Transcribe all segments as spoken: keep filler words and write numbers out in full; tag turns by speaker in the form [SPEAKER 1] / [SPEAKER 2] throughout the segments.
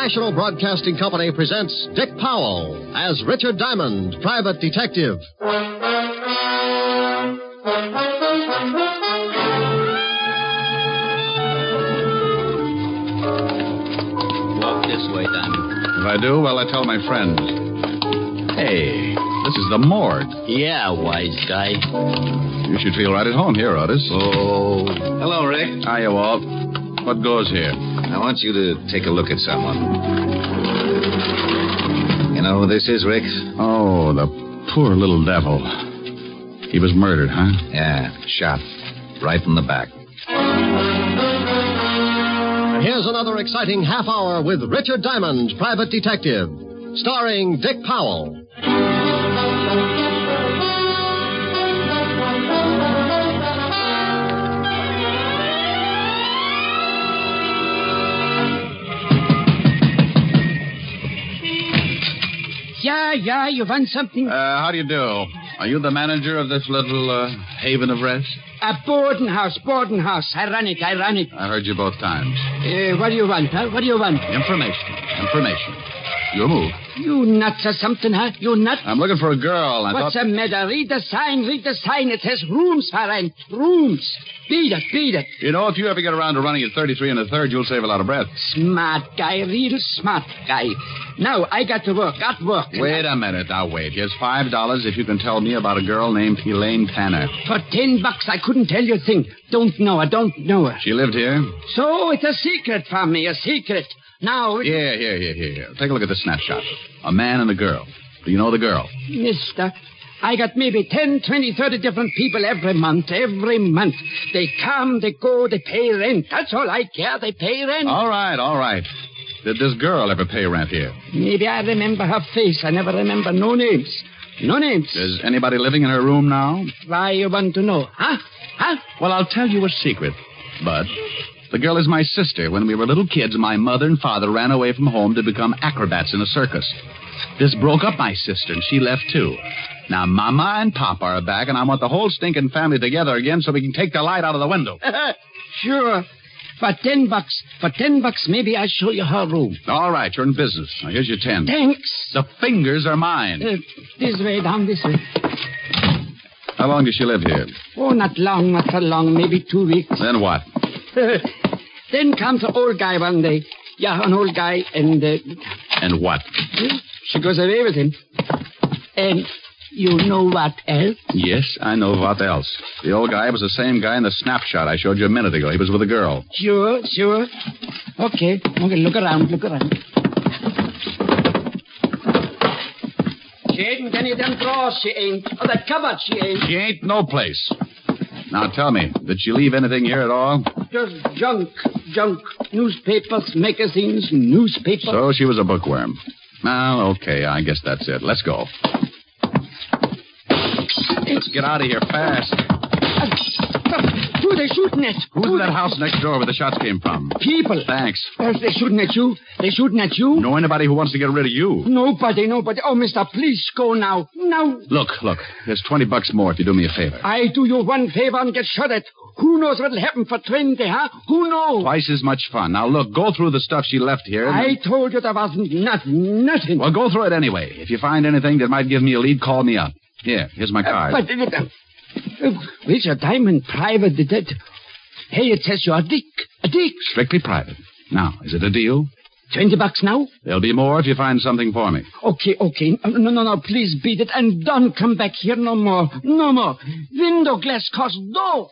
[SPEAKER 1] National Broadcasting Company presents Dick Powell as Richard Diamond, private detective.
[SPEAKER 2] Walk this way, Diamond.
[SPEAKER 3] If I do, well, I tell my friends. Hey, this is the morgue.
[SPEAKER 2] Yeah, wise guy.
[SPEAKER 3] You should feel right at home here, Otis.
[SPEAKER 4] Oh. Hello, Rick.
[SPEAKER 3] Hiya, Walt. What goes here?
[SPEAKER 4] I want you to take a look at someone. You know who this is, Rick?
[SPEAKER 3] Oh, the poor little devil. He was murdered, huh?
[SPEAKER 4] Yeah, shot. Right in the back.
[SPEAKER 1] Here's another exciting half hour with Richard Diamond, private detective, starring Dick Powell.
[SPEAKER 5] Yeah, yeah, you want something?
[SPEAKER 3] Uh, how do you do? Are you the manager of this little uh, haven of rest?
[SPEAKER 5] A boarding house, boarding house. I run it, I run it.
[SPEAKER 3] I heard you both times.
[SPEAKER 5] Uh, what do you want, huh? What do you want?
[SPEAKER 3] Information. Information. Your move.
[SPEAKER 5] You nuts or something, huh? You nuts?
[SPEAKER 3] I'm looking for a girl. I
[SPEAKER 5] What's
[SPEAKER 3] thought...
[SPEAKER 5] the matter? Read the sign, read the sign. It says rooms for rent. Rooms. Beat it, beat it.
[SPEAKER 3] You know, if you ever get around to running at thirty-three and a third, you'll save a lot of breath.
[SPEAKER 5] Smart guy, real smart guy. Now, I got to work, got work.
[SPEAKER 3] Wait a minute, now wait. Here's five dollars if you can tell me about a girl named Elaine Tanner.
[SPEAKER 5] For ten bucks, I couldn't tell you a thing. Don't know her, don't know her.
[SPEAKER 3] She lived here?
[SPEAKER 5] So, it's a secret from me, a secret. Now... It...
[SPEAKER 3] Here, here, here, here, here. Take a look at the snapshot. A man and a girl. Do you know the girl?
[SPEAKER 5] Mister, I got maybe ten, twenty, thirty different people every month, every month. They come, they go, they pay rent. That's all I care. They pay rent.
[SPEAKER 3] All right, all right. Did this girl ever pay rent here?
[SPEAKER 5] Maybe I remember her face. I never remember no names. No names.
[SPEAKER 3] Is anybody living in her room now?
[SPEAKER 5] Why you want to know? Huh? Huh?
[SPEAKER 3] Well, I'll tell you a secret, Bud. The girl is my sister. When we were little kids, my mother and father ran away from home to become acrobats in a circus. This broke up my sister, and she left, too. Now, Mama and Papa are back, and I want the whole stinking family together again so we can take the light out of the window.
[SPEAKER 5] Sure. For ten bucks, for ten bucks, maybe I'll show you her room.
[SPEAKER 3] All right, you're in business. Now, here's your ten.
[SPEAKER 5] Thanks.
[SPEAKER 3] The fingers are mine.
[SPEAKER 5] Uh, this way, down this way.
[SPEAKER 3] How long does she live here?
[SPEAKER 5] Oh, not long, not so long, maybe two weeks.
[SPEAKER 3] Then what?
[SPEAKER 5] Then comes an old guy one day. Yeah, an old guy, and... Uh,
[SPEAKER 3] and what?
[SPEAKER 5] She goes away with him. And you know what else?
[SPEAKER 3] Yes, I know what else. The old guy was the same guy in the snapshot I showed you a minute ago. He was with a girl.
[SPEAKER 5] Sure, sure. Okay, okay, look around, look around. She ain't any of them drawers, she ain't. Or that cupboard, she ain't.
[SPEAKER 3] She ain't no place. Now, tell me, did she leave anything here at all?
[SPEAKER 5] Just junk, junk. Newspapers, magazines, newspapers.
[SPEAKER 3] So she was a bookworm. Well, okay, I guess that's it. Let's go. Let's get out of here fast.
[SPEAKER 5] Uh, who are they shooting at?
[SPEAKER 3] Who's in that house next door where the shots came from?
[SPEAKER 5] People.
[SPEAKER 3] Thanks.
[SPEAKER 5] Uh, they're shooting at you. They're shooting at you.
[SPEAKER 3] Know anybody who wants to get rid of you?
[SPEAKER 5] Nobody, nobody. Oh, mister, please go now. Now.
[SPEAKER 3] Look, look. Here's twenty bucks more if you do me a favor.
[SPEAKER 5] I do you one favor and get shot at. Who knows what'll happen for twenty, huh? Who knows?
[SPEAKER 3] Twice as much fun. Now, look, go through the stuff she left here. And...
[SPEAKER 5] I told you there wasn't nothing, nothing.
[SPEAKER 3] Well, go through it anyway. If you find anything that might give me a lead, call me up. Here, here's my card.
[SPEAKER 5] Uh, but, uh, uh, Richard Diamond, private detective. Hey, it says you're a dick. A dick.
[SPEAKER 3] Strictly private. Now, is it a deal?
[SPEAKER 5] Twenty bucks now?
[SPEAKER 3] There'll be more if you find something for me.
[SPEAKER 5] Okay, okay. No, no, no, please beat it and don't come back here no more. No more. Window glass costs dough.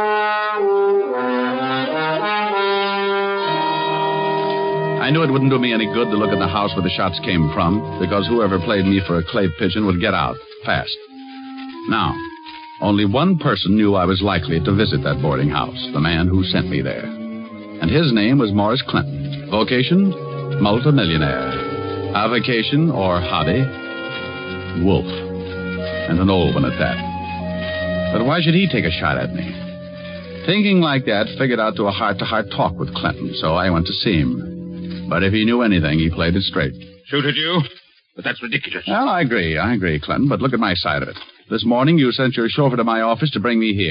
[SPEAKER 3] I knew it wouldn't do me any good to look at the house where the shots came from, because whoever played me for a clay pigeon would get out fast. Now, only one person knew I was likely to visit that boarding house, the man who sent me there. And his name was Morris Clinton. Vocation, multimillionaire. Avocation, or hobby, wolf. And an old one at that. But why should he take a shot at me? Thinking like that, figured out to a heart-to-heart talk with Clinton, so I went to see him. But if he knew anything, he played it straight.
[SPEAKER 6] Shoot at you? But that's ridiculous.
[SPEAKER 3] Well, I agree, I agree, Clinton, but look at my side of it. This morning, you sent your chauffeur to my office to bring me here.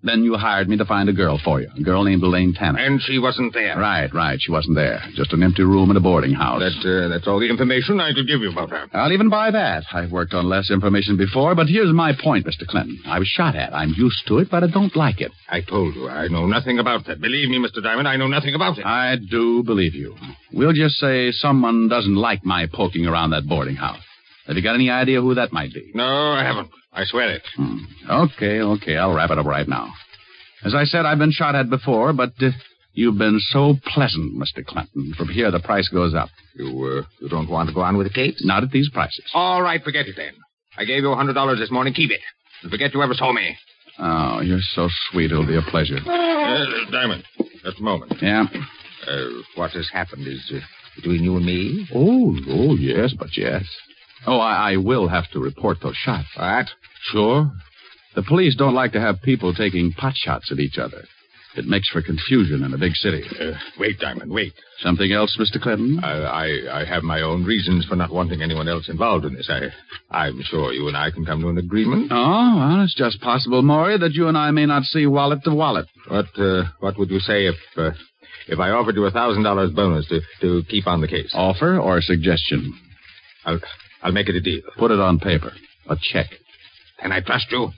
[SPEAKER 3] Then you hired me to find a girl for you, a girl named Elaine Tanner.
[SPEAKER 6] And she wasn't there.
[SPEAKER 3] Right, right. She wasn't there. Just an empty room in a boarding house.
[SPEAKER 6] That, uh, that's all the information I could give you about her.
[SPEAKER 3] I'll even buy that. I've worked on less information before, but here's my point, Mister Clinton. I was shot at. I'm used to it, but I don't like it.
[SPEAKER 6] I told you, I know nothing about that. Believe me, Mister Diamond, I know nothing about it.
[SPEAKER 3] I do believe you. We'll just say someone doesn't like my poking around that boarding house. Have you got any idea who that might be?
[SPEAKER 6] No, I haven't. I swear it.
[SPEAKER 3] Hmm. Okay, okay. I'll wrap it up right now. As I said, I've been shot at before, but uh, you've been so pleasant, Mister Clinton. From here, the price goes up.
[SPEAKER 6] You, uh, you don't want to go on with the case?
[SPEAKER 3] Not at these prices.
[SPEAKER 6] All right, forget it then. I gave you a hundred dollars this morning. Keep it. And forget you ever saw me.
[SPEAKER 3] Oh, you're so sweet. It'll be a pleasure.
[SPEAKER 6] Uh, Diamond, just a moment.
[SPEAKER 3] Yeah?
[SPEAKER 6] Uh, what has happened is uh, between you and me.
[SPEAKER 3] Oh, oh, yes, but yes. Oh, I, I will have to report those shots.
[SPEAKER 6] What?
[SPEAKER 3] Sure. The police don't like to have people taking pot shots at each other. It makes for confusion in a big city.
[SPEAKER 6] Uh, wait, Diamond, wait.
[SPEAKER 3] Something else, Mister Clinton?
[SPEAKER 6] I, I I have my own reasons for not wanting anyone else involved in this. I, I'm sure you and I can come to an agreement.
[SPEAKER 3] Oh, well, it's just possible, Maury, that you and I may not see wallet to wallet.
[SPEAKER 6] What uh, what would you say if uh, if I offered you a thousand dollars bonus to, to keep on the case?
[SPEAKER 3] Offer or suggestion?
[SPEAKER 6] I'll I'll make it a deal.
[SPEAKER 3] Put it on paper. A check.
[SPEAKER 6] Can I trust you?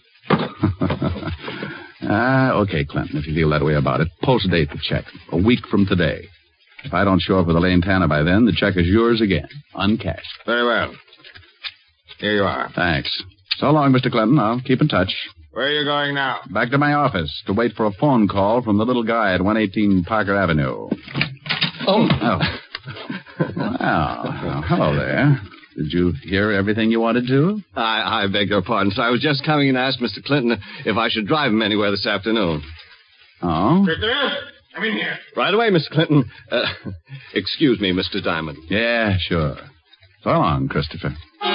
[SPEAKER 3] Ah, okay, Clinton, if you feel that way about it. Post date the check. A week from today. If I don't show up with Elaine Tanner by then, the check is yours again. Uncashed.
[SPEAKER 6] Very well. Here you are.
[SPEAKER 3] Thanks. So long, Mister Clinton. I'll keep in touch.
[SPEAKER 6] Where are you going now?
[SPEAKER 3] Back to my office to wait for a phone call from the little guy at one eighteen Parker Avenue.
[SPEAKER 1] Oh.
[SPEAKER 3] Oh. Well, hello there. Did you hear everything you wanted to?
[SPEAKER 1] I, I beg your pardon, sir. I was just coming in to ask Mister Clinton if I should drive him anywhere this afternoon.
[SPEAKER 3] Oh?
[SPEAKER 6] Christopher, come in here.
[SPEAKER 1] Right away, Mister Clinton. Uh, excuse me, Mister Diamond.
[SPEAKER 3] Yeah, sure. So long, Christopher.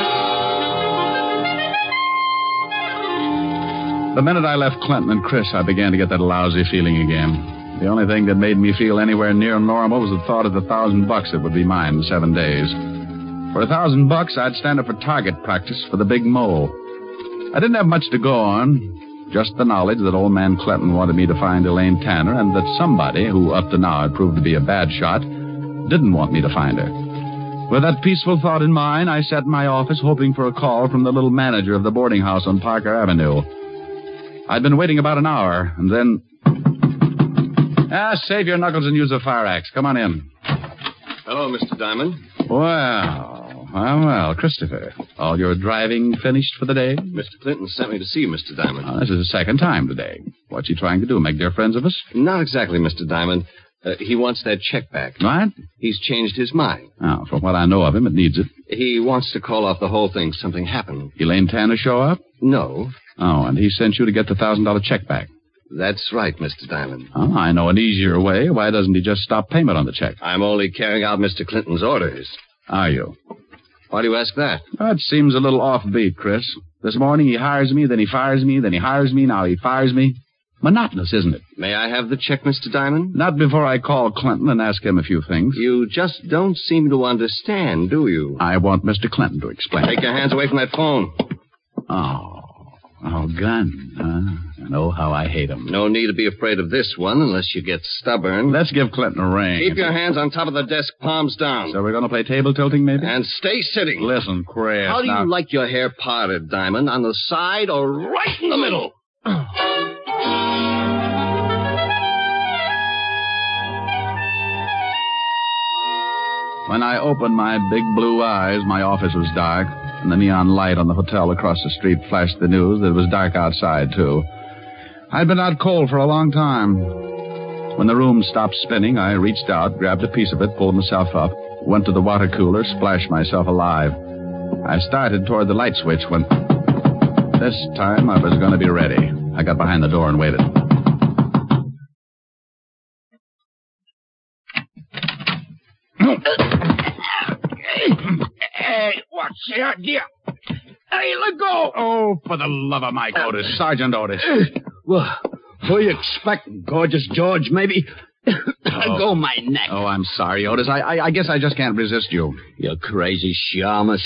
[SPEAKER 3] The minute I left Clinton and Chris, I began to get that lousy feeling again. The only thing that made me feel anywhere near normal was the thought of the thousand bucks that would be mine in seven days. For a thousand bucks, I'd stand up for target practice for the big mole. I didn't have much to go on, just the knowledge that old man Clinton wanted me to find Elaine Tanner and that somebody, who up to now had proved to be a bad shot, didn't want me to find her. With that peaceful thought in mind, I sat in my office hoping for a call from the little manager of the boarding house on Parker Avenue. I'd been waiting about an hour, and then... Ah, save your knuckles and use a fire axe. Come on in.
[SPEAKER 1] Hello, Mister Diamond.
[SPEAKER 3] Well, well, well, Christopher. All your driving finished for the day?
[SPEAKER 1] Mister Clinton sent me to see you, Mister Diamond.
[SPEAKER 3] Oh, this is the second time today. What's he trying to do, make dear friends of us?
[SPEAKER 1] Not exactly, Mister Diamond. Uh, he wants that check back.
[SPEAKER 3] What?
[SPEAKER 1] He's changed his mind.
[SPEAKER 3] Oh, from what I know of him, it needs it.
[SPEAKER 1] He wants to call off the whole thing. Something happened.
[SPEAKER 3] Elaine Tanner show up?
[SPEAKER 1] No.
[SPEAKER 3] Oh, and he sent you to get the one thousand dollars check back.
[SPEAKER 1] That's right, Mister Diamond.
[SPEAKER 3] Oh, I know an easier way. Why doesn't he just stop payment on the check?
[SPEAKER 1] I'm only carrying out Mister Clinton's orders.
[SPEAKER 3] Are you?
[SPEAKER 1] Why do you ask that?
[SPEAKER 3] That seems a little offbeat, Chris. This morning he hires me, then he fires me, then he hires me, now he fires me. Monotonous, isn't it?
[SPEAKER 1] May I have the check, Mister Diamond?
[SPEAKER 3] Not before I call Clinton and ask him a few things.
[SPEAKER 1] You just don't seem to understand, do you?
[SPEAKER 3] I want Mister Clinton to explain.
[SPEAKER 1] Take your hands away from that phone.
[SPEAKER 3] Oh, oh, gun, huh? And oh, how I hate him.
[SPEAKER 1] No need to be afraid of this one unless you get stubborn.
[SPEAKER 3] Let's give Clinton a ring.
[SPEAKER 1] Keep your hands on top of the desk, palms down.
[SPEAKER 3] So we're going to play table tilting, maybe?
[SPEAKER 1] And stay sitting.
[SPEAKER 3] Listen, Chris.
[SPEAKER 1] How do
[SPEAKER 3] now...
[SPEAKER 1] you like your hair parted, Diamond? On the side or right in the middle?
[SPEAKER 3] When I opened my big blue eyes, my office was dark, and the neon light on the hotel across the street flashed the news that it was dark outside, too. I'd been out cold for a long time. When the room stopped spinning, I reached out, grabbed a piece of it, pulled myself up, went to the water cooler, splashed myself alive. I started toward the light switch when... This time I was going to be ready. I got behind the door and waited.
[SPEAKER 5] Hey, what's the idea? Hey, let go!
[SPEAKER 3] Oh, for the love of Mike Otis. Sergeant Otis.
[SPEAKER 5] Well, what do you expect, Gorgeous George, maybe?
[SPEAKER 3] Oh.
[SPEAKER 5] Go my neck.
[SPEAKER 3] Oh, I'm sorry, Otis. I, I I guess I just can't resist you.
[SPEAKER 5] You crazy shamus.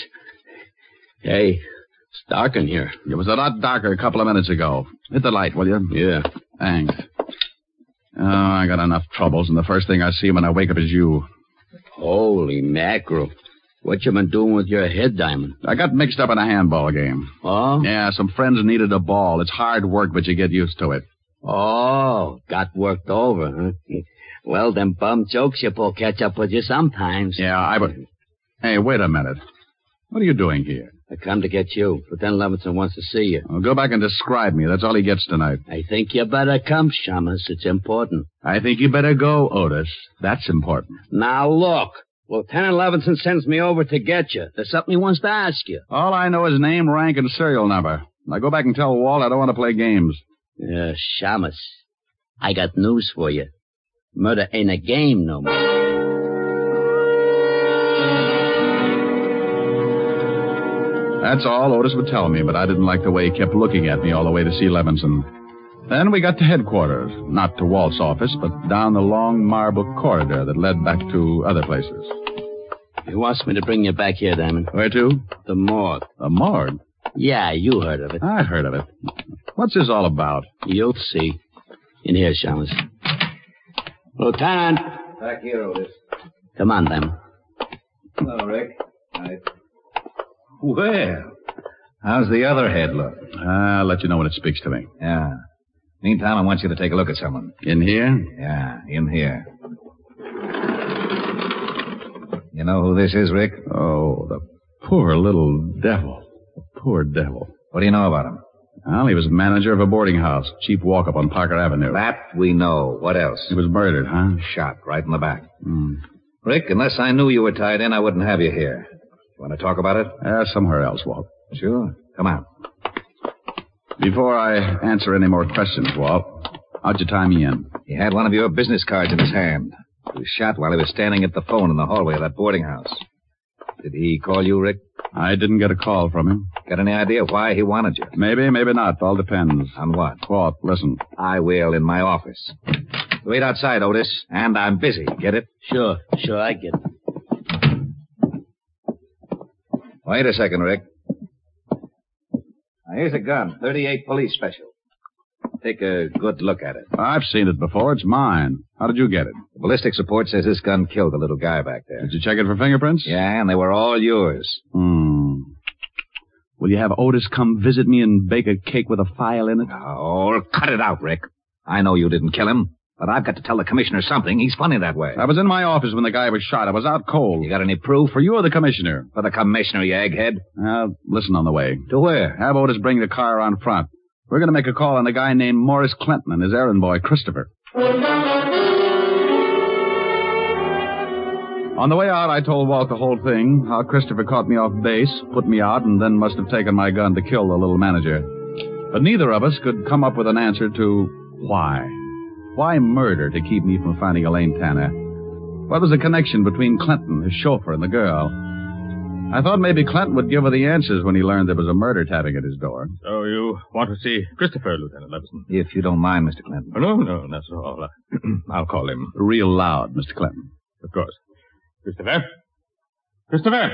[SPEAKER 5] Hey, it's dark in here.
[SPEAKER 3] It was a lot darker a couple of minutes ago. Hit the light, will you?
[SPEAKER 5] Yeah.
[SPEAKER 3] Thanks. Oh, I got enough troubles, and the first thing I see when I wake up is you.
[SPEAKER 2] Holy mackerel. What you been doing with your head, Diamond?
[SPEAKER 3] I got mixed up in a handball game.
[SPEAKER 2] Oh?
[SPEAKER 3] Yeah, some friends needed a ball. It's hard work, but you get used to it.
[SPEAKER 2] Oh, got worked over, huh? Well, them bum jokes you pull catch up with you sometimes.
[SPEAKER 3] Yeah, I would... Hey, wait a minute. What are you doing here?
[SPEAKER 2] I come to get you. Lieutenant Levinson wants to see you.
[SPEAKER 3] Well, go back and describe me. That's all he gets tonight.
[SPEAKER 2] I think you better come, Shamus. It's important.
[SPEAKER 3] I think you better go, Otis. That's important.
[SPEAKER 2] Now, look. Lieutenant Levinson sends me over to get you. There's something he wants to ask you.
[SPEAKER 3] All I know is name, rank, and serial number. Now go back and tell Walt I don't want to play games.
[SPEAKER 2] Yeah, Shamus. I got news for you. Murder ain't a game no more.
[SPEAKER 3] That's all Otis would tell me, but I didn't like the way he kept looking at me all the way to see Levinson. Then we got to headquarters, not to Walt's office, but down the long marble corridor that led back to other places.
[SPEAKER 2] He wants me to bring you back here, Diamond.
[SPEAKER 3] Where to?
[SPEAKER 2] The morgue.
[SPEAKER 3] The morgue?
[SPEAKER 2] Yeah, you heard of it.
[SPEAKER 3] I heard of it. What's this all about?
[SPEAKER 2] You'll see. In here, Shamus. Lieutenant.
[SPEAKER 4] Back here, Otis.
[SPEAKER 2] Come on, Diamond.
[SPEAKER 4] Hello, Rick. Hi. Well, how's the other head look?
[SPEAKER 3] I'll let you know when it speaks to me.
[SPEAKER 4] Yeah. Meantime, I want you to take a look at someone.
[SPEAKER 3] In here?
[SPEAKER 4] Yeah, in here. You know who this is, Rick?
[SPEAKER 3] Oh, the poor little devil. The poor devil.
[SPEAKER 4] What do you know about him?
[SPEAKER 3] Well, he was manager of a boarding house, chief walk-up on Parker Avenue.
[SPEAKER 4] That we know. What else?
[SPEAKER 3] He was murdered, huh?
[SPEAKER 4] Shot right in the back.
[SPEAKER 3] Hmm.
[SPEAKER 4] Rick, unless I knew you were tied in, I wouldn't have you here. You want to talk about it?
[SPEAKER 3] Uh, somewhere else, Walt.
[SPEAKER 4] Sure. Come on.
[SPEAKER 3] Before I answer any more questions, Walt, how'd you tie me in?
[SPEAKER 4] He had one of your business cards in his hand. He was shot while he was standing at the phone in the hallway of that boarding house. Did he call you, Rick?
[SPEAKER 3] I didn't get a call from him.
[SPEAKER 4] Got any idea why he wanted you?
[SPEAKER 3] Maybe, maybe not. All depends.
[SPEAKER 4] On what?
[SPEAKER 3] Walt, listen.
[SPEAKER 4] I will in my office. Wait outside, Otis. And I'm busy. Get it?
[SPEAKER 2] Sure, sure, I get it.
[SPEAKER 4] Wait a second, Rick. Now, here's a gun. thirty-eight police special. Take a good look at it.
[SPEAKER 3] I've seen it before. It's mine. How did you get it?
[SPEAKER 4] The ballistics report says this gun killed the little guy back there.
[SPEAKER 3] Did you check it for fingerprints?
[SPEAKER 4] Yeah, and they were all yours.
[SPEAKER 3] Hmm. Will you have Otis come visit me and bake a cake with a file in it?
[SPEAKER 4] Oh, cut it out, Rick. I know you didn't kill him, but I've got to tell the commissioner something. He's funny that way.
[SPEAKER 3] I was in my office when the guy was shot. I was out cold.
[SPEAKER 4] You got any proof?
[SPEAKER 3] For you or the commissioner?
[SPEAKER 4] For the commissioner, you egghead.
[SPEAKER 3] Uh, listen on the way.
[SPEAKER 4] To where?
[SPEAKER 3] Have Otis bring the car around front. We're going to make a call on a guy named Morris Clinton and his errand boy, Christopher. On the way out, I told Walt the whole thing, how Christopher caught me off base, put me out, and then must have taken my gun to kill the little manager. But neither of us could come up with an answer to why. Why murder to keep me from finding Elaine Tanner? What was the connection between Clinton, his chauffeur, and the girl? I thought maybe Clinton would give her the answers when he learned there was a murder tapping at his door.
[SPEAKER 6] So you want to see Christopher, Lieutenant Levinson?
[SPEAKER 4] If you don't mind, Mister Clinton.
[SPEAKER 6] Oh, no, no, that's all. I'll call him.
[SPEAKER 3] Real loud, Mister Clinton.
[SPEAKER 6] Of course. Christopher? Christopher?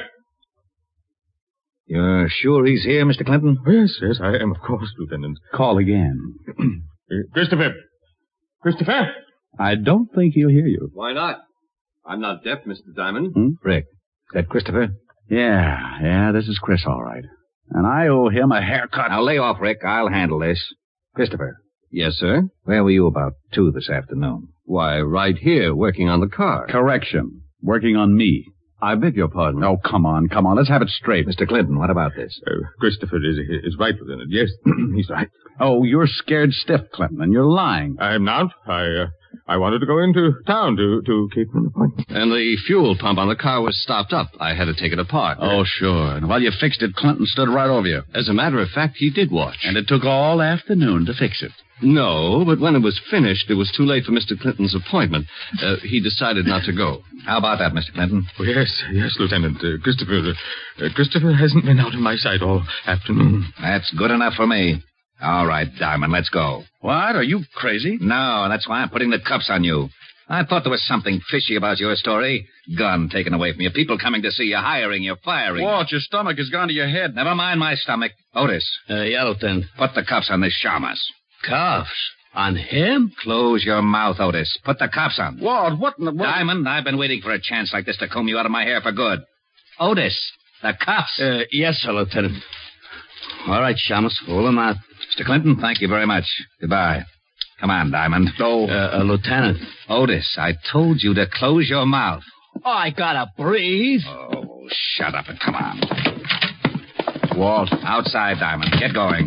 [SPEAKER 4] You're sure he's here, Mister Clinton?
[SPEAKER 6] Oh, yes, yes, I am, of course, Lieutenant.
[SPEAKER 3] Call again.
[SPEAKER 6] uh, Christopher? Christopher?
[SPEAKER 3] I don't think he'll hear you.
[SPEAKER 7] Why not? I'm not deaf, Mister Diamond.
[SPEAKER 3] Hmm?
[SPEAKER 4] Rick, is that Christopher?
[SPEAKER 3] Yeah, yeah, this is Chris, all right. And I owe him a haircut.
[SPEAKER 4] Now, lay off, Rick. I'll handle this. Christopher.
[SPEAKER 7] Yes, sir?
[SPEAKER 4] Where were you about two this afternoon?
[SPEAKER 7] Why, right here, working on the car.
[SPEAKER 3] Correction. Working on me.
[SPEAKER 7] I beg your pardon.
[SPEAKER 3] Oh, come on, come on. Let's have it straight.
[SPEAKER 4] Mister Clinton, what about this?
[SPEAKER 6] Uh, Christopher is, is right, Lieutenant. Yes, he's right.
[SPEAKER 3] Oh, you're scared stiff, Clinton, and you're lying.
[SPEAKER 6] I'm not. I, uh, I wanted to go into town to, to keep an appointment.
[SPEAKER 7] And the fuel pump on the car was stopped up. I had to take it apart.
[SPEAKER 3] Oh, sure. And while you fixed it, Clinton stood right over you.
[SPEAKER 7] As a matter of fact, he did watch.
[SPEAKER 3] And it took all afternoon to fix it.
[SPEAKER 7] No, but when it was finished, it was too late for Mister Clinton's appointment. Uh, he decided not to go.
[SPEAKER 4] How about that, Mister Clinton?
[SPEAKER 6] Oh, yes, yes, Lieutenant. Uh, Christopher, uh, Christopher hasn't been out of my sight all afternoon.
[SPEAKER 4] That's good enough for me. All right, Diamond, let's go.
[SPEAKER 3] What? Are you crazy?
[SPEAKER 4] No, that's why I'm putting the cuffs on you. I thought there was something fishy about your story. Gun taken away from you. People coming to see you, hiring you, firing.
[SPEAKER 3] Walt, your stomach has gone to your head.
[SPEAKER 4] Never mind my stomach. Otis.
[SPEAKER 2] Uh, yeah, Lieutenant.
[SPEAKER 4] Put the cuffs on this Shamus.
[SPEAKER 2] Cuffs? On him?
[SPEAKER 4] Close your mouth, Otis. Put the cops on.
[SPEAKER 3] Walt, what in the... What?
[SPEAKER 4] Diamond, I've been waiting for a chance like this to comb you out of my hair for good. Otis, the cops.
[SPEAKER 2] Uh, yes, sir, Lieutenant. All right, Shamus, roll him out.
[SPEAKER 4] Mister Clinton, thank you very much. Goodbye. Come on, Diamond.
[SPEAKER 2] Oh. Uh, uh, Lieutenant.
[SPEAKER 4] Otis, I told you to close your mouth.
[SPEAKER 2] Oh, I gotta breathe.
[SPEAKER 4] Oh, shut up and come on.
[SPEAKER 3] Walt.
[SPEAKER 4] Outside, Diamond. Get going.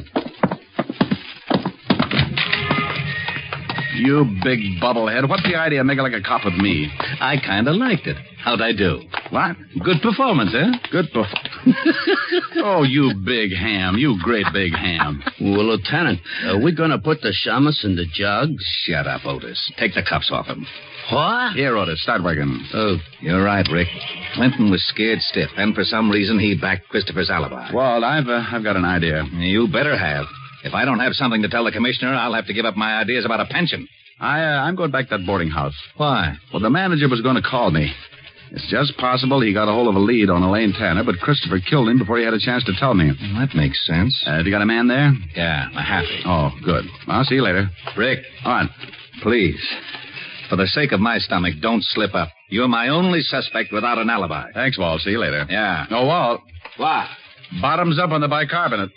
[SPEAKER 3] You big bubblehead. What's the idea of making like a cop with me?
[SPEAKER 2] I kind of liked it. How'd I do?
[SPEAKER 3] What?
[SPEAKER 2] Good performance, eh?
[SPEAKER 3] Good boy. Oh, you big ham. You great big ham.
[SPEAKER 2] Well, Lieutenant, are we going to put the Shamus in the jug?
[SPEAKER 4] Shut up, Otis. Take the cuffs off him.
[SPEAKER 2] What?
[SPEAKER 3] Here, Otis, start working.
[SPEAKER 2] Oh.
[SPEAKER 4] You're right, Rick. Clinton was scared stiff, and for some reason he backed Christopher's alibi.
[SPEAKER 3] Walt, I've, uh, I've got an idea.
[SPEAKER 4] You better have. If I don't have something to tell the commissioner, I'll have to give up my ideas about a pension.
[SPEAKER 3] I, uh, I'm going back to that boarding house.
[SPEAKER 4] Why?
[SPEAKER 3] Well, the manager was going to call me. It's just possible he got a hold of a lead on Elaine Tanner, but Christopher killed him before he had a chance to tell me.
[SPEAKER 4] Well, that makes sense.
[SPEAKER 3] Uh, have you got a man there?
[SPEAKER 4] Yeah, a happy.
[SPEAKER 3] Oh, good. I'll see you later.
[SPEAKER 4] Rick.
[SPEAKER 3] All right.
[SPEAKER 4] Please. For the sake of my stomach, don't slip up. You're my only suspect without an alibi.
[SPEAKER 3] Thanks, Walt. See you later.
[SPEAKER 4] Yeah.
[SPEAKER 3] Oh, Walt.
[SPEAKER 4] What?
[SPEAKER 3] Bottoms up on the bicarbonate.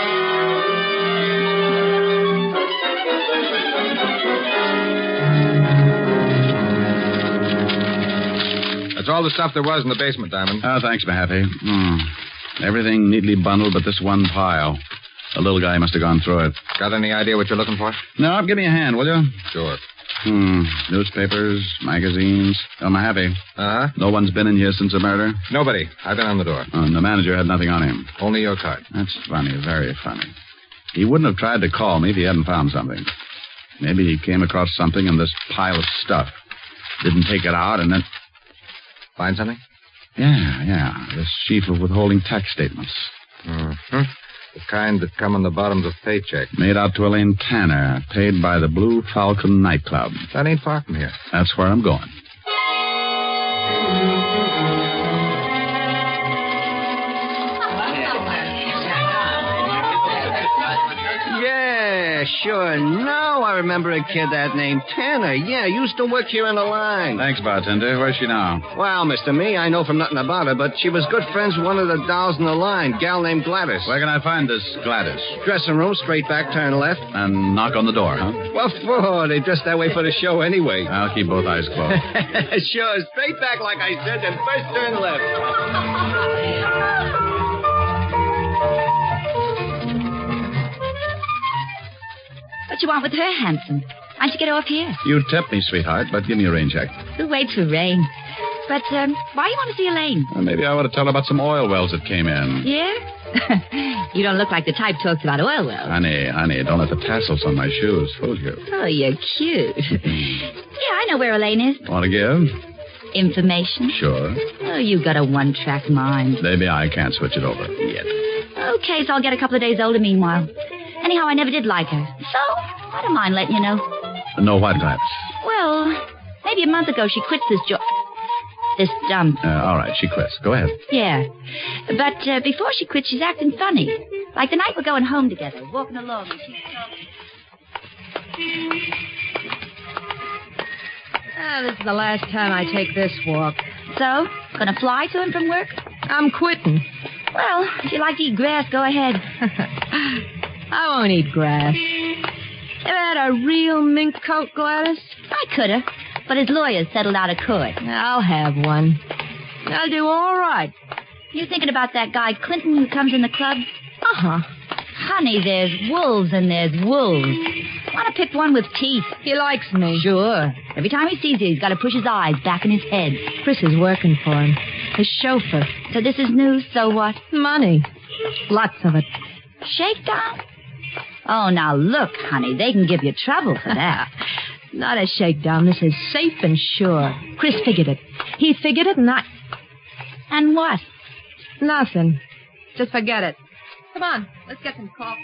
[SPEAKER 6] That's all the stuff there was in the basement, Diamond.
[SPEAKER 3] Oh, thanks, Mahaffey. Hmm. Everything neatly bundled but this one pile. The little guy must have gone through it.
[SPEAKER 6] Got any idea what you're looking for?
[SPEAKER 3] No, give me a hand, will you?
[SPEAKER 6] Sure.
[SPEAKER 3] Hmm. Newspapers, magazines. Oh, Mahaffey.
[SPEAKER 6] Uh-huh.
[SPEAKER 3] No one's been in here since the murder?
[SPEAKER 6] Nobody. I've been on the door.
[SPEAKER 3] Oh, and the manager had nothing on him.
[SPEAKER 6] Only your card.
[SPEAKER 3] That's funny, very funny. He wouldn't have tried to call me if he hadn't found something. Maybe he came across something in this pile of stuff. Didn't take it out and then...
[SPEAKER 6] Find something?
[SPEAKER 3] Yeah, yeah. This sheaf of withholding tax statements.
[SPEAKER 6] Mm-hmm. The kind that come on the bottoms of paychecks.
[SPEAKER 3] Made out to Elaine Tanner, paid by the Blue Falcon nightclub.
[SPEAKER 6] That ain't far from here.
[SPEAKER 3] That's where I'm going.
[SPEAKER 2] Yeah, sure. Now I remember a kid that named Tanner. Yeah, used to work here in the line.
[SPEAKER 3] Thanks, bartender. Where's she now?
[SPEAKER 2] Well, Mister Me, I know from nothing about her, but she was good friends with one of the dolls in the line, gal named Gladys.
[SPEAKER 3] Where can I find this Gladys?
[SPEAKER 2] Dressing room, straight back, turn left.
[SPEAKER 3] And knock on the door, huh?
[SPEAKER 2] What for? They dress that way for the show anyway.
[SPEAKER 3] I'll keep both eyes closed.
[SPEAKER 2] Sure, straight back like I said, then first turn left.
[SPEAKER 8] What you want with her, Hanson? Why don't you get off here?
[SPEAKER 3] You tipped me, sweetheart, but give me a rain check.
[SPEAKER 8] Who waits for rain? But, um, why you want to see Elaine?
[SPEAKER 3] Well, maybe I ought to tell her about some oil wells that came in.
[SPEAKER 8] Yeah? You don't look like the type who talks about oil wells.
[SPEAKER 3] Honey, honey, don't let the tassels on my shoes fool you.
[SPEAKER 8] Oh, you're cute. Yeah, I know where Elaine is.
[SPEAKER 3] Want to give?
[SPEAKER 8] Information?
[SPEAKER 3] Sure.
[SPEAKER 8] Oh, you got a one-track mind.
[SPEAKER 3] Maybe I can't switch it over yet.
[SPEAKER 8] Okay, so I'll get a couple of days older meanwhile. Anyhow, I never did like her. So, I don't mind letting you know.
[SPEAKER 3] No what, Gladys?
[SPEAKER 8] Well, maybe a month ago she quit this job. This dump.
[SPEAKER 3] Uh, all right, she quits. Go ahead.
[SPEAKER 8] Yeah. But uh, before she quit, she's acting funny. Like the night we're going home together, walking along, and she's talking.
[SPEAKER 9] Ah, this is the last time I take this walk.
[SPEAKER 8] So, gonna fly to him from work?
[SPEAKER 9] I'm quitting.
[SPEAKER 8] Well, if you like to eat grass, go ahead.
[SPEAKER 9] I won't eat grass. Ever had a real mink coat, Gladys?
[SPEAKER 8] I coulda, but his lawyers settled out of court.
[SPEAKER 9] I'll have one. I'll do all right.
[SPEAKER 8] You thinking about that guy Clinton who comes in the club?
[SPEAKER 9] Uh-huh.
[SPEAKER 8] Honey, there's wolves and there's wolves. Want to pick one with teeth.
[SPEAKER 9] He likes me.
[SPEAKER 8] Sure. Every time he sees you, he's got to push his eyes back in his head.
[SPEAKER 9] Chris is working for him. His chauffeur.
[SPEAKER 8] So this is news, so what?
[SPEAKER 9] Money. Lots of it.
[SPEAKER 8] Shakedown? Oh, now look, honey, they can give you trouble for that.
[SPEAKER 9] Not a shakedown. This is safe and sure. Chris figured it. He figured it, and I...
[SPEAKER 8] And what?
[SPEAKER 9] Nothing. Just forget it. Come on, let's get some coffee.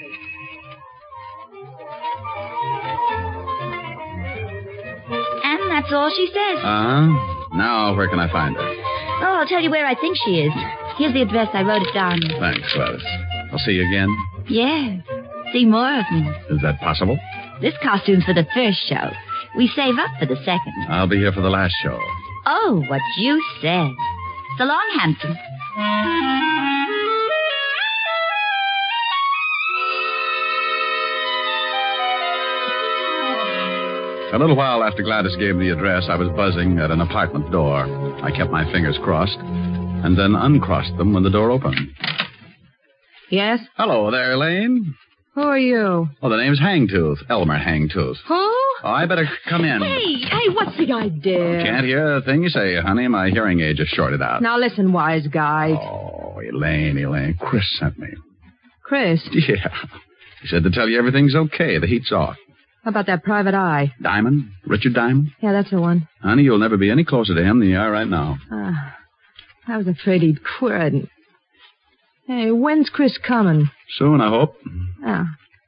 [SPEAKER 8] And that's all she says.
[SPEAKER 3] Uh-huh. Now, where can I find her?
[SPEAKER 8] Oh, I'll tell you where I think she is. Here's the address. I wrote it down.
[SPEAKER 3] Thanks, Gladys. I'll see you again.
[SPEAKER 8] Yeah. See more of me.
[SPEAKER 3] Is that possible?
[SPEAKER 8] This costume's for the first show. We save up for the second.
[SPEAKER 3] I'll be here for the last show.
[SPEAKER 8] Oh, what you said. So long, handsome.
[SPEAKER 3] A little while after Gladys gave me the address, I was buzzing at an apartment door. I kept my fingers crossed and then uncrossed them when the door opened.
[SPEAKER 9] Yes?
[SPEAKER 3] Hello there, Elaine.
[SPEAKER 9] Who are you?
[SPEAKER 3] Oh, the name's Hangtooth. Elmer Hangtooth.
[SPEAKER 9] Who?
[SPEAKER 3] Oh, I better come in.
[SPEAKER 9] Hey, hey, what's the idea?
[SPEAKER 3] Can't hear a thing you say, honey. My hearing aid just shorted out.
[SPEAKER 9] Now listen, wise guy.
[SPEAKER 3] Oh, Elaine, Elaine. Chris sent me.
[SPEAKER 9] Chris?
[SPEAKER 3] Yeah. He said to tell you everything's okay. The heat's off.
[SPEAKER 9] How about that private eye?
[SPEAKER 3] Diamond? Richard Diamond?
[SPEAKER 9] Yeah, that's the one.
[SPEAKER 3] Honey, you'll never be any closer to him than you are right now.
[SPEAKER 9] Uh, I was afraid he'd quit. Hey, when's Chris coming?
[SPEAKER 3] Soon, I hope.
[SPEAKER 9] Oh.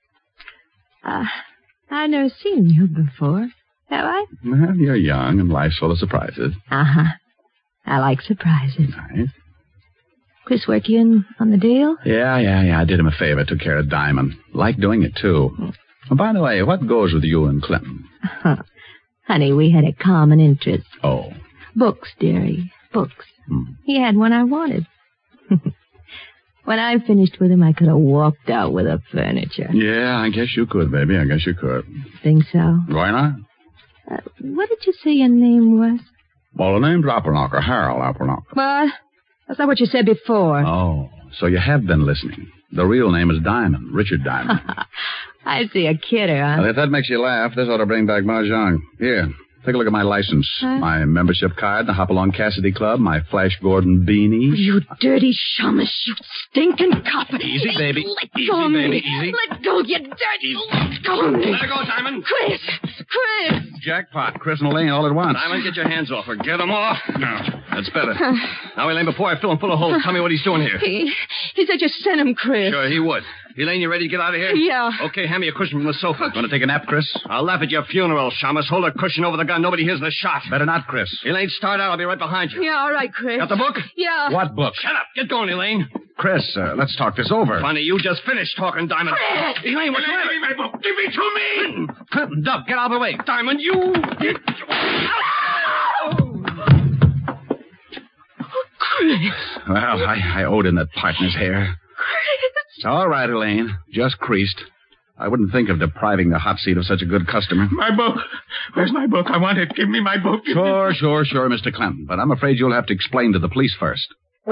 [SPEAKER 9] Uh, I've never seen you before, have I?
[SPEAKER 3] Well, you're young and life's full of surprises.
[SPEAKER 9] Uh-huh. I like surprises.
[SPEAKER 3] Nice.
[SPEAKER 9] Chris work you in on the deal?
[SPEAKER 3] Yeah, yeah, yeah. I did him a favor. Took care of Diamond. Like doing it, too.
[SPEAKER 9] Mm.
[SPEAKER 3] Oh, by the way, what goes with you and Clinton?
[SPEAKER 9] Uh-huh. Honey, we had a common interest.
[SPEAKER 3] Oh.
[SPEAKER 9] Books, dearie. Books.
[SPEAKER 3] Hmm.
[SPEAKER 9] He had one I wanted. When I finished with him, I could have walked out with the furniture.
[SPEAKER 3] Yeah, I guess you could, baby. I guess you could.
[SPEAKER 9] Think so?
[SPEAKER 3] Why not?
[SPEAKER 9] Uh, what did you say your name was?
[SPEAKER 3] Well, the name's Applenknocker, Harold Applenknocker.
[SPEAKER 9] What? That's not what you said before.
[SPEAKER 3] Oh, so you have been listening. The real name is Diamond, Richard Diamond.
[SPEAKER 9] I see a kidder, huh?
[SPEAKER 3] Well, if that makes you laugh, this ought to bring back Mahjong. Here, take a look at my license.
[SPEAKER 9] Huh?
[SPEAKER 3] My membership card, the Hopalong Cassidy Club, my Flash Gordon beanie.
[SPEAKER 9] You dirty shamus, you stinking cop.
[SPEAKER 3] Easy, baby.
[SPEAKER 9] Let
[SPEAKER 3] Easy,
[SPEAKER 9] go of me.
[SPEAKER 3] baby, easy.
[SPEAKER 9] Let go, you dirty. Let go of me.
[SPEAKER 7] Let her go, Diamond.
[SPEAKER 9] Chris! Chris!
[SPEAKER 3] Jackpot, Chris and Elaine all at once.
[SPEAKER 7] Diamond, get your hands off her. Get them off. No, that's better. Now, Elaine, before I fill him full of holes, tell me what he's doing here.
[SPEAKER 9] He, he said you sent him, Chris.
[SPEAKER 7] Sure, he would. Elaine, you ready to get out of here?
[SPEAKER 9] Yeah.
[SPEAKER 7] Okay, hand me a cushion from the sofa.
[SPEAKER 3] Want to take a nap, Chris?
[SPEAKER 7] I'll laugh at your funeral, Shamus. Hold a cushion over the gun. Nobody hears the shot.
[SPEAKER 3] Better not, Chris.
[SPEAKER 7] Elaine, start out. I'll be right behind you.
[SPEAKER 9] Yeah, all right, Chris.
[SPEAKER 7] Got the book?
[SPEAKER 9] Yeah.
[SPEAKER 3] What book?
[SPEAKER 7] Shut up. Get going, Elaine.
[SPEAKER 3] Chris, uh, let's talk this over.
[SPEAKER 7] Funny, you just finished talking, Diamond.
[SPEAKER 9] Chris!
[SPEAKER 7] Elaine, what's the matter? Give me my book. Give me to me.
[SPEAKER 3] Clinton, Dub, get out of the way.
[SPEAKER 7] Diamond, you...
[SPEAKER 9] Chris!
[SPEAKER 3] Well, I, I owed him that partner's hair.
[SPEAKER 9] Chris!
[SPEAKER 3] It's all right, Elaine. Just creased. I wouldn't think of depriving the hot seat of such a good customer.
[SPEAKER 6] My book. Where's my book? I want it. Give me my book. Give
[SPEAKER 3] Sure,
[SPEAKER 6] me...
[SPEAKER 3] sure, sure, Mister Clinton. But I'm afraid you'll have to explain to the police first.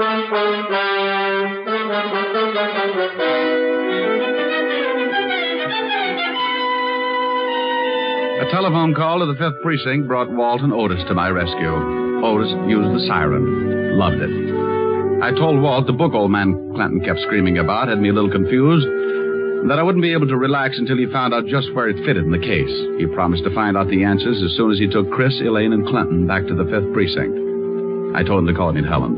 [SPEAKER 3] A telephone call to the fifth Precinct brought Walt and Otis to my rescue. Otis used the siren. Loved it. I told Walt the book old man Clinton kept screaming about had me a little confused, and that I wouldn't be able to relax until he found out just where it fitted in the case. He promised to find out the answers as soon as he took Chris, Elaine, and Clinton back to the fifth Precinct. I told him to call me at Helen's.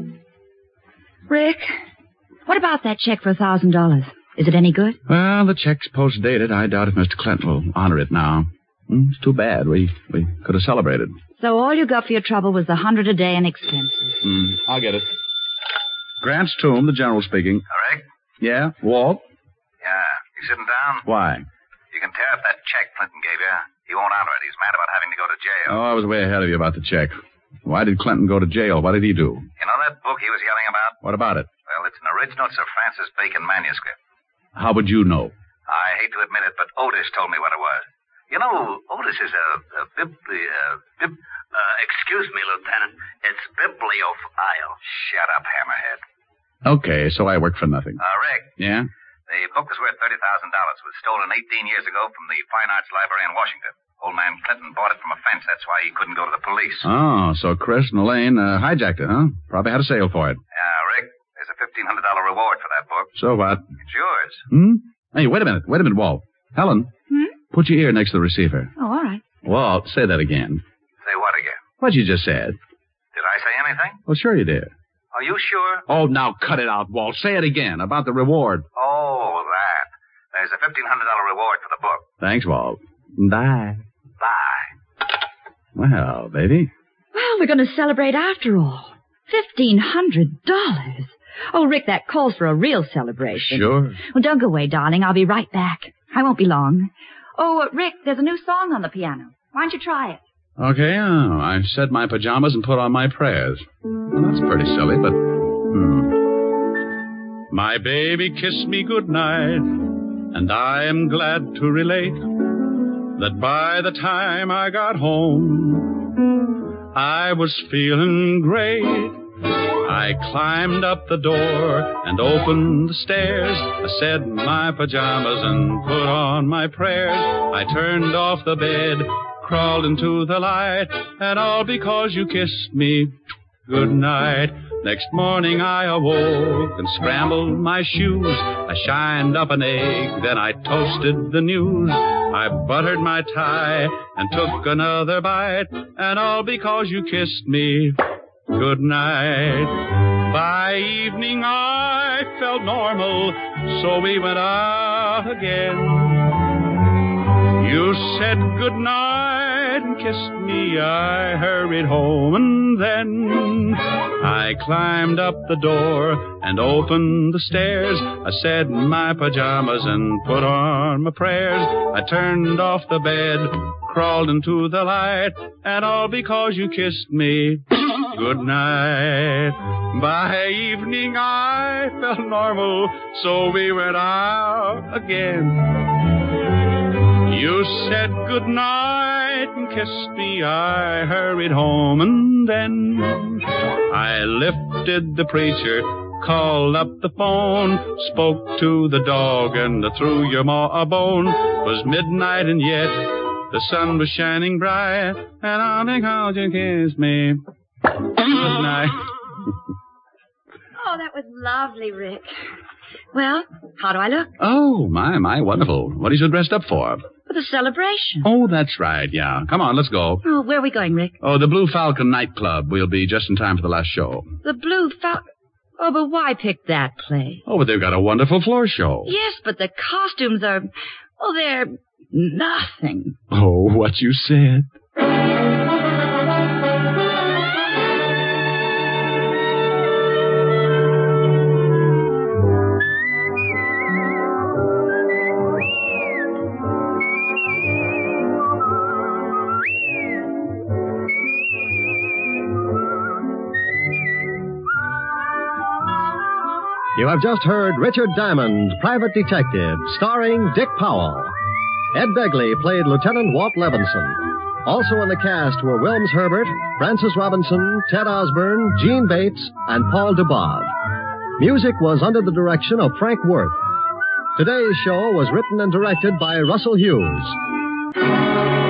[SPEAKER 8] Rick, what about that check for a thousand dollars? Is it any good?
[SPEAKER 3] Well, the check's post-dated. I doubt if Mister Clinton will honor it now. Hmm, it's too bad. We we could have celebrated.
[SPEAKER 8] So all you got for your trouble was the hundred a day in expenses.
[SPEAKER 3] Hmm, I'll get it. Grant's Tomb, the general speaking.
[SPEAKER 4] Rick?
[SPEAKER 3] Yeah, Walt?
[SPEAKER 4] Yeah. You sitting down?
[SPEAKER 3] Why?
[SPEAKER 4] You can tear up that check Clinton gave you. He won't honor it. He's mad about having to go to jail.
[SPEAKER 3] Oh, I was way ahead of you about the check. Why did Clinton go to jail? What did he do?
[SPEAKER 4] You know that book he was yelling about?
[SPEAKER 3] What about it?
[SPEAKER 4] Well, it's an original Sir Francis Bacon manuscript.
[SPEAKER 3] How would you know?
[SPEAKER 4] I hate to admit it, but Otis told me what it was. You know, Otis is a, a bib... Uh, bib uh, excuse me, Lieutenant. It's bibliophile. Shut up, hammerhead.
[SPEAKER 3] Okay, so I work for nothing.
[SPEAKER 4] Uh, Rick.
[SPEAKER 3] Yeah?
[SPEAKER 4] The book was worth thirty thousand dollars. It was stolen eighteen years ago from the Fine Arts Library in Washington. Old man Clinton bought it from a fence. That's why he couldn't go to the police.
[SPEAKER 3] Oh, so Chris and Elaine uh, hijacked it, huh? Probably had a sale for it.
[SPEAKER 4] Yeah, Rick. There's a fifteen hundred dollars reward for that book.
[SPEAKER 3] So what?
[SPEAKER 4] It's yours.
[SPEAKER 3] Hmm? Hey, wait a minute. Wait a minute, Walt. Helen,
[SPEAKER 8] Hmm?
[SPEAKER 3] put your ear next to the receiver.
[SPEAKER 8] Oh, all right.
[SPEAKER 3] Walt, say that again.
[SPEAKER 4] Say what again?
[SPEAKER 3] What you just said.
[SPEAKER 4] Did I say anything?
[SPEAKER 3] Well, sure you did.
[SPEAKER 4] Are you sure?
[SPEAKER 3] Oh, now cut it out, Walt. Say it again about the reward.
[SPEAKER 4] Oh, that. There's a fifteen hundred dollars reward for the book.
[SPEAKER 3] Thanks, Walt. Bye.
[SPEAKER 4] Bye.
[SPEAKER 3] Well, baby.
[SPEAKER 8] Well, we're going to celebrate after all. Fifteen hundred dollars. Oh, Rick, that calls for a real celebration.
[SPEAKER 3] Sure.
[SPEAKER 8] Well, don't go away, darling. I'll be right back. I won't be long. Oh, Rick, there's a new song on the piano. Why don't you try it?
[SPEAKER 3] Okay, uh, I shed my pajamas and put on my prayers. Well, that's pretty silly, but... Hmm. My baby kissed me goodnight, and I am glad to relate that by the time I got home, I was feeling great. I climbed up the door and opened the stairs. I said my pajamas and put on my prayers. I turned off the bed, crawled into the light, and all because you kissed me good night. Next morning I awoke and scrambled my shoes. I shined up an egg, then I toasted the news. I buttered my tie and took another bite, and all because you kissed me good night. By evening I felt normal, so we went out again. You said good night and kissed me. I hurried home, and then I climbed up the door and opened the stairs. I said my pajamas and put on my prayers. I turned off the bed, crawled into the light, and all because you kissed me good night. By evening I felt normal, so we went out again. You said good night and kissed me. I hurried home, and then I lifted the preacher, called up the phone, spoke to the dog, and threw your ma a bone. It was midnight, and yet the sun was shining bright, and I think how you kissed me good night.
[SPEAKER 8] Oh, that was lovely, Rick. Well, how do I look?
[SPEAKER 3] Oh, my, my, wonderful. What are you so dressed up for?
[SPEAKER 8] For the celebration.
[SPEAKER 3] Oh, that's right, yeah. Come on, let's go.
[SPEAKER 8] Oh, where are we going, Rick?
[SPEAKER 3] Oh, the Blue Falcon nightclub. We'll be just in time for the last show.
[SPEAKER 8] The Blue Falcon? Oh, but why pick that play?
[SPEAKER 3] Oh, but they've got a wonderful floor show.
[SPEAKER 8] Yes, but the costumes are... Oh, they're nothing.
[SPEAKER 3] Oh, what you said.
[SPEAKER 1] You have just heard Richard Diamond, Private Detective, starring Dick Powell. Ed Begley played Lieutenant Walt Levinson. Also in the cast were Wilms Herbert, Francis Robinson, Ted Osborne, Gene Bates, and Paul Dubov. Music was under the direction of Frank Worth. Today's show was written and directed by Russell Hughes.